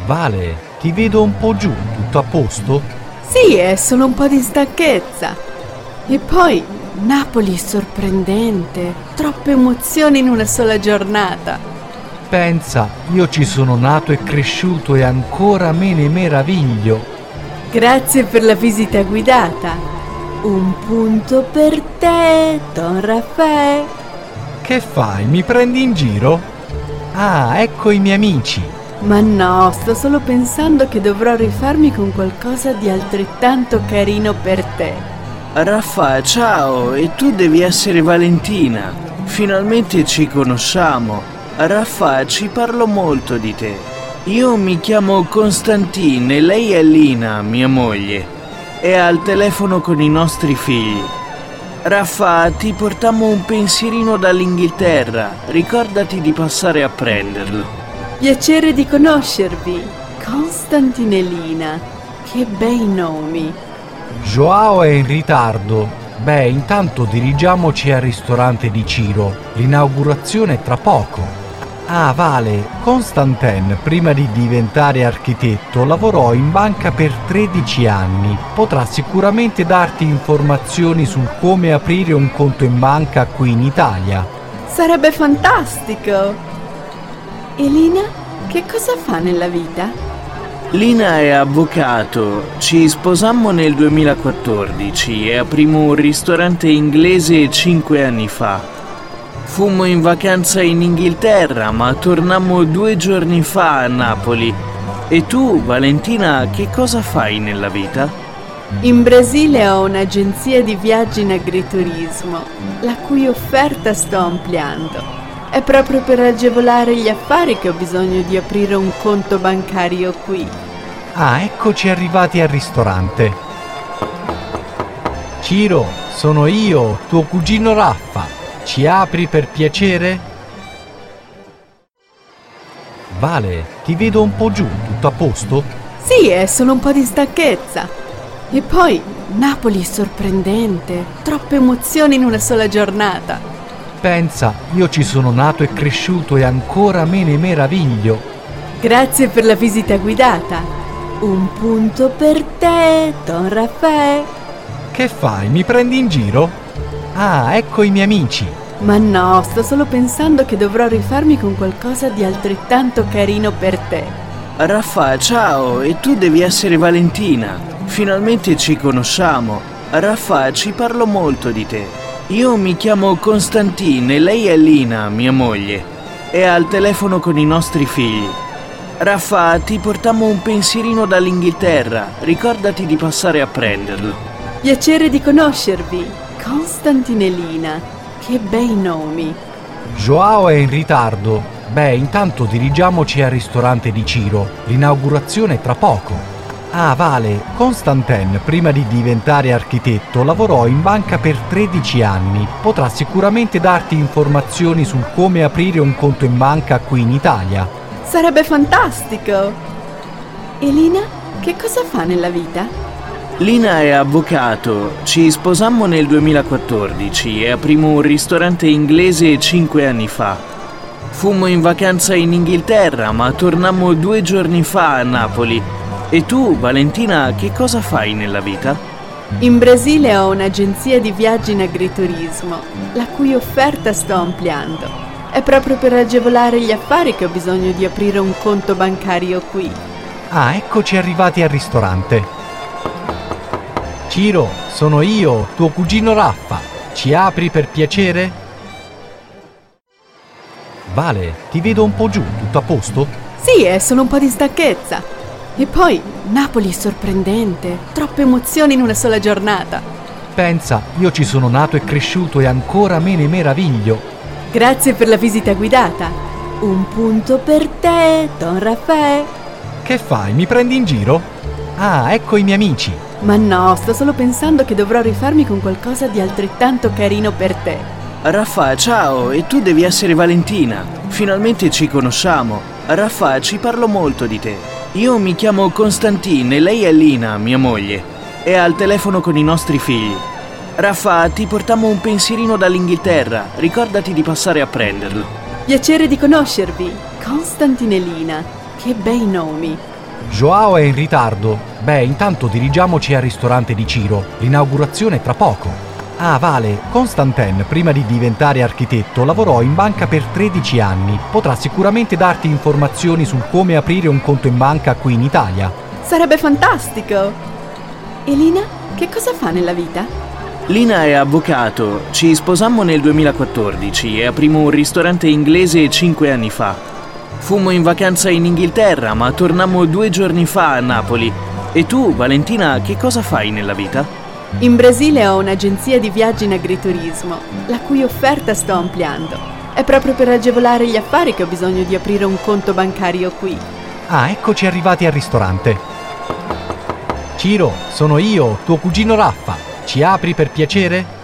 Vale, ti vedo un po' giù, tutto a posto? Sì, è solo un po' di stanchezza. E poi Napoli è sorprendente, troppe emozioni in una sola giornata. Pensa, io ci sono nato e cresciuto e ancora me ne meraviglio. Grazie per la visita guidata. Un punto per te, Don Raffaele. Che fai, mi prendi in giro? Ah, ecco i miei amici. Ma no, sto solo pensando che dovrò rifarmi con qualcosa di altrettanto carino per te. Raffa, ciao, e tu devi essere Valentina. Finalmente ci conosciamo. Raffa, ci parlo molto di te. Io mi chiamo Constantine e lei è Lina, mia moglie. È al telefono con i nostri figli. Raffa, ti portammo un pensierino dall'Inghilterra. Ricordati di passare a prenderlo. Piacere di conoscervi, Constantine e Lina. Che bei nomi. Joao è in ritardo. Beh, intanto dirigiamoci al ristorante di Ciro. L'inaugurazione è tra poco. Ah, Vale, Constantin, prima di diventare architetto, lavorò in banca per 13 anni. Potrà sicuramente darti informazioni sul come aprire un conto in banca qui in Italia. Sarebbe fantastico. E Lina, che cosa fa nella vita? Lina è avvocato. Ci sposammo nel 2014 e aprimmo un ristorante inglese 5 anni fa. Fummo in vacanza in Inghilterra, ma tornammo 2 giorni fa a Napoli. E tu, Valentina, che cosa fai nella vita? In Brasile ho un'agenzia di viaggi in agriturismo, la cui offerta sto ampliando. È proprio per agevolare gli affari che ho bisogno di aprire un conto bancario qui. Ah, eccoci arrivati al ristorante. Ciro, sono io, tuo cugino Raffa. Ci apri per piacere? Vale, ti vedo un po' giù, tutto a posto? Sì, è solo un po' di stanchezza. E poi Napoli è sorprendente, troppe emozioni in una sola giornata. Pensa, io ci sono nato e cresciuto e ancora me ne meraviglio. Grazie per la visita guidata. Un punto per te, Don Raffaele. Che fai, mi prendi in giro? Ah, ecco i miei amici. Ma no, sto solo pensando che dovrò rifarmi con qualcosa di altrettanto carino per te. Raffa, ciao, e tu devi essere Valentina. Finalmente ci conosciamo. Raffa, ci parlo molto di te. Io mi chiamo Constantine e lei è Lina, mia moglie. È al telefono con i nostri figli. Raffa, ti portammo un pensierino dall'Inghilterra. Ricordati di passare a prenderlo. Piacere di conoscervi, Constantine e Lina. Che bei nomi. Joao è in ritardo. Beh, intanto dirigiamoci al ristorante di Ciro. L'inaugurazione è tra poco. Ah, Vale, Constantin, prima di diventare architetto, lavorò in banca per 13 anni. Potrà sicuramente darti informazioni sul come aprire un conto in banca qui in Italia. Sarebbe fantastico. E Lina, che cosa fa nella vita? Lina è avvocato. Ci sposammo nel 2014 e aprimmo un ristorante inglese 5 anni fa. Fummo in vacanza in Inghilterra, ma tornammo 2 giorni fa a Napoli. E tu, Valentina, che cosa fai nella vita? In Brasile ho un'agenzia di viaggi in agriturismo, la cui offerta sto ampliando. È proprio per agevolare gli affari che ho bisogno di aprire un conto bancario qui. Ah, eccoci arrivati al ristorante. Ciro, sono io, tuo cugino Raffa. Ci apri per piacere? Vale, ti vedo un po' giù, tutto a posto? Sì, è solo un po' di stanchezza. E poi Napoli è sorprendente, troppe emozioni in una sola giornata. Pensa, io ci sono nato e cresciuto e ancora me ne meraviglio. Grazie per la visita guidata. Un punto per te, Don Raffaele. Che fai, mi prendi in giro? Ah, ecco i miei amici. Ma no, sto solo pensando che dovrò rifarmi con qualcosa di altrettanto carino per te. Raffa, ciao, e tu devi essere Valentina. Finalmente ci conosciamo. Raffa, ci parlo molto di te. Io mi chiamo Constantine e lei è Lina, mia moglie. È al telefono con i nostri figli. Raffa, ti portammo un pensierino dall'Inghilterra. Ricordati di passare a prenderlo. Piacere di conoscervi, Constantine e Lina. Che bei nomi. Joao è in ritardo. Beh, intanto dirigiamoci al ristorante di Ciro. L'inaugurazione è tra poco. Ah, Vale, Constantin, prima di diventare architetto, lavorò in banca per 13 anni. Potrà sicuramente darti informazioni sul come aprire un conto in banca qui in Italia. Sarebbe fantastico! E Lina, che cosa fa nella vita? Lina è avvocato, ci sposammo nel 2014 e aprimmo un ristorante inglese 5 anni fa. Fummo in vacanza in Inghilterra, ma tornammo 2 giorni fa a Napoli. E tu, Valentina, che cosa fai nella vita? In Brasile ho un'agenzia di viaggi in agriturismo, la cui offerta sto ampliando. È proprio per agevolare gli affari che ho bisogno di aprire un conto bancario qui. Ah, eccoci arrivati al ristorante. Ciro, sono io, tuo cugino Raffa. Ci apri per piacere?